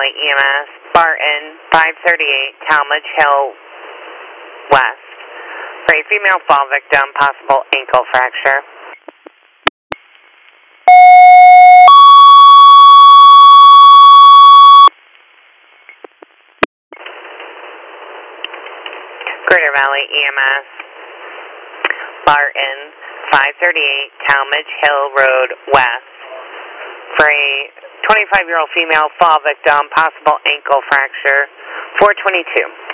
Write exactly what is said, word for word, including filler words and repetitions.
Valley E M S, Barton, five thirty-eight Talmadge Hill West, for a female fall victim, possible ankle fracture. Greater Valley E M S, Barton, five thirty-eight Talmadge Hill Road West, for a twenty-five-year-old female fall victim, possible ankle fracture, four twenty-two.